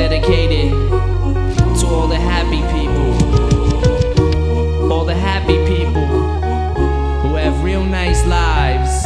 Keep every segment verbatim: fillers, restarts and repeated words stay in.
dedicated to all the happy people, all the happy people who have real nice lives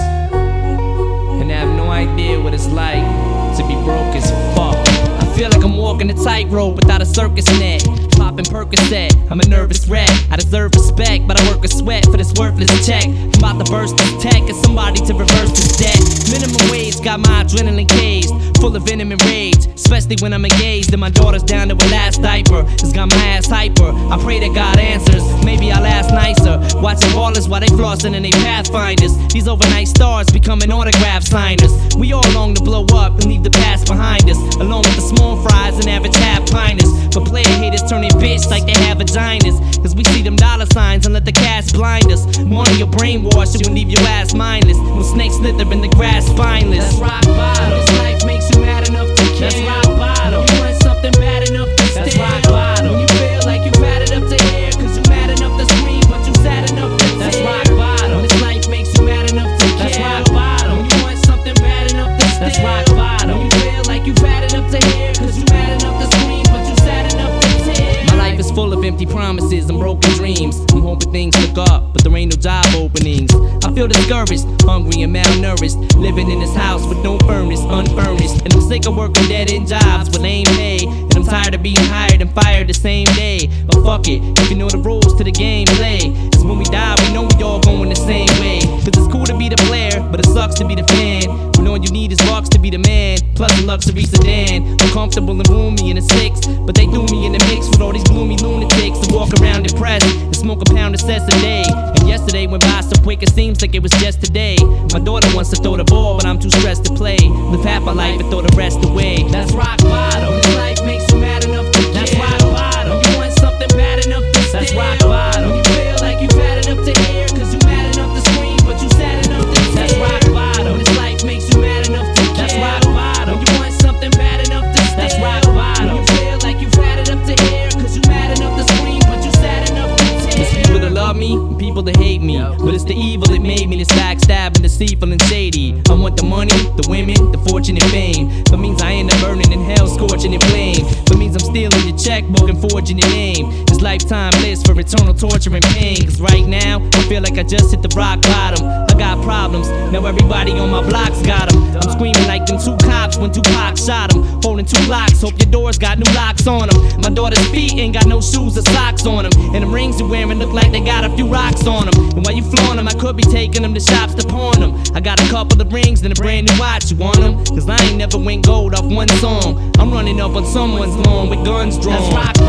and have no idea what it's like to be broke as fuck. I feel like I'm walking a tightrope without a circus net. Popping Percocet, I'm a nervous wreck. I deserve respect, but I work a sweat for this worthless check. I'm about to burst this tech and somebody to reverse this debt. Minimum wage got my adrenaline caged, full of venom and rage, especially when I'm engaged and my daughter's down to her last diaper. It's got my ass hyper. I pray that God answers. Maybe I'll ask nicer. Watching ballers while they flossing and they pathfinders. These overnight stars becoming autograph signers. We all long to blow up and leave the past behind us, along with the small fries and average half pinters. But player haters turn their bitch like they have vaginas, cause we see them dollar signs and let the cash blind us. Money your brainwash you and leave your ass mindless. When snakes slither in the grass spineless. That's rock bottom. This life makes you mad enough to care. That's rock bottom. You want something bad enough to stay. That's rock bottom. When you feel like you mad enough to hear, cause you mad enough to scream, but you sad enough to tear. That's rock bottom. This life makes you mad enough to care. That's rock bottom. When you want something bad enough to stay. That's rock bottom. When you feel like you bad enough to hear, cause you mad enough to scream, but you sad enough to tear. My life is full of empty promises and broken dreams. I'm hoping things look up, but there ain't no job openings. I feel discouraged, hungry and malnourished, living in this house with no furnace, unfurnished. And I'm sick of working dead-end jobs with lame pay, and I'm tired of being hired and fired the same day. But fuck it, if you know the rules to the game, play. Cause when we die, we know we all going the same way. Cause it's cool to be the player, but it sucks to be the fan. When all you need is bucks to be the man, plus a luxury sedan. I'm comfortable and roomy in a six, but they threw me in the mix with all these gloomy lunatics who walk around depressed and smoke a pound of cess a day. And yesterday went by so quick it seems like it was just today. My daughter wants to throw the ball, but I'm too stressed to play. Live half my life and throw the rest away. That's rock bottom. This life makes you mad enough to care. That's rock bottom. You want something bad enough to stay. That's rock bottom. When you feel like you bad enough to hear, cause you mad enough to scream, but you sad enough to tear. That's rock bottom. This life makes you mad enough to care. That's rock bottom. You want something bad enough to stay. That's rock bottom. When you feel like you bad enough to hear, cause you mad enough to scream, but you sad enough to tear. There's people that love me and people that hate me, but it's the evil that made me this backstabbing, deceitful and shady. I want the money, the women, the fortune and fame. That means I end up burning in hell, scorching in flame. That means I'm stealing your checkbook and forging your name. It's lifetime bliss for eternal torture and pain. Cause right now, I feel like I just hit the rock bottom. I got problems, now everybody on my block's got them. I'm screaming like them two cops when Tupac shot them. Holding two locks, hope your doors got new locks on them. My daughter's feet ain't got no shoes or socks on them, and the rings you're wearing look like they got a few rocks on them. And while you flaunt them, I could be taking them to shops to pawn them. I got a couple of rings and a brand new watch, you want them? Cause I ain't never went gold off one song. I'm running up on someone's lawn with guns drawn. That's rock